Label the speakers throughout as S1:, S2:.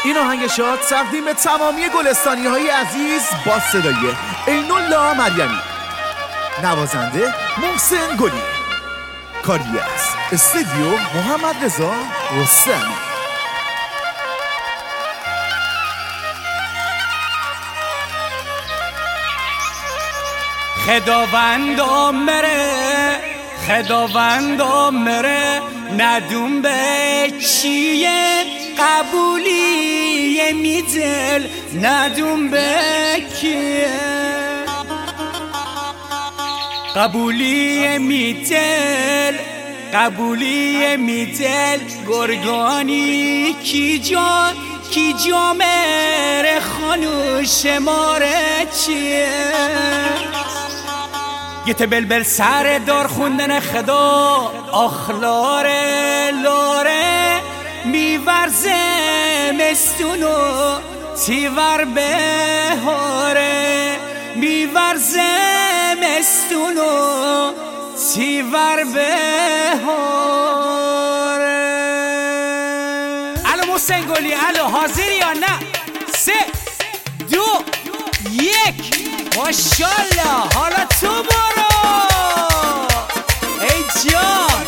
S1: این آهنگ شاد تقدیم به تمامی گلستانی های عزیز با صدای عین الله مریمی، نوازنده محسن گلی، کاری از استودیو محمد رضا رستمی.
S2: خداوند مره ندون به چیه قبولی میدل ندون به کیه قبولی میدل گرگانی کی جا مره خانو شماره چیه گت بلبل سر دار خوندن خدا لاره میورزه مستونو تیور بهاره میورزه مستونو تیور بهاره. الو محسن گلی، الو حاضری یا نه؟ 3 2 1 ماشالله. حالا تو برو ای جان.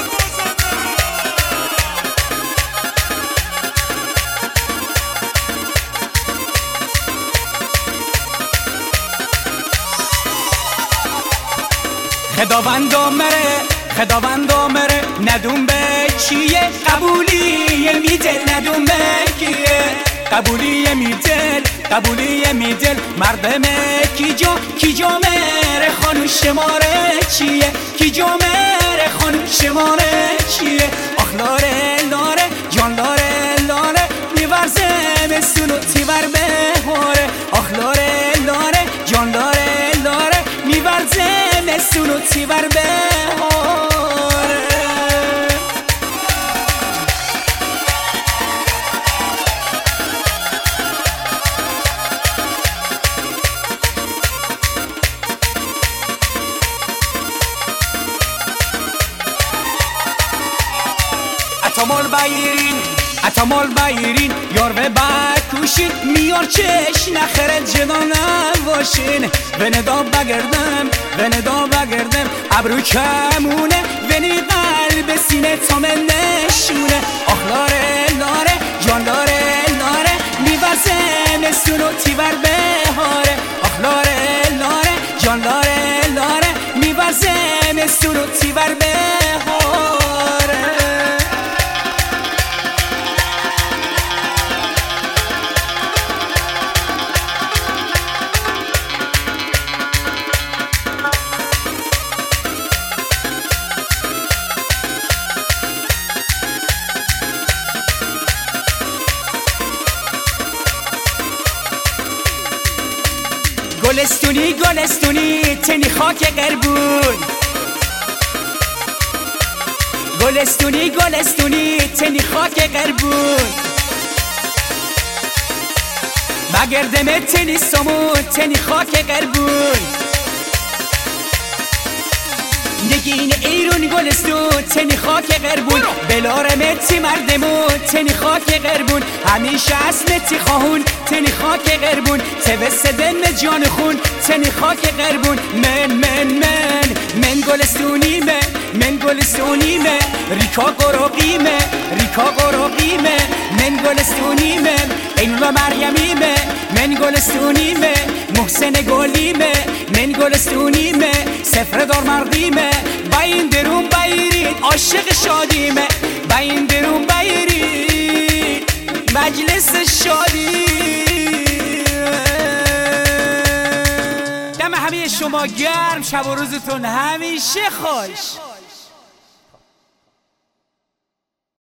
S2: خداوند مره ندون به چیه قبولی میدل ندون به کیه قبولی میدل مردم کی جا مره خانو شماره چیه کی جا مره خانو شماره چیه آخ لاره جان لاره میورزه مسونو تیور بهاره آخ لاره جان لاره میورزه مسونو تیور بهاره. اتمال بایرین یار و بکوشین میار چش نخرد جدا نباشین وندا بگردم ابرو کمونه ونی قلب سینه تا من نشونه آخ لاره جان لاره میوزه مسونو تیور بهاره آخ لاره جان لاره میوزه مسونو تیور بهاره. گلستونی تنی خاک قربون گلستونی تنی خاک قربون بگردم تنی سمون تنی خاک قربون نگین ایرون گلستون تنی خاک قربون بلارمتی مردمون تنی خاک قربون همیشه اسمتی خواهون تنی خاک قربون توسط دم جان خون تنی خاک قربون من گلستونیمه ریکا قروقیمه من گلستونیمه اینولا مریمیمه من گلستونیمه محسن گلیمه من گلستونیمه سفر دار مردیمه با این درون بایرید عاشق شادیمه با این درون بایرید مجلس شادی. دم همه شما گرم، شب و روزتون همیشه خوش.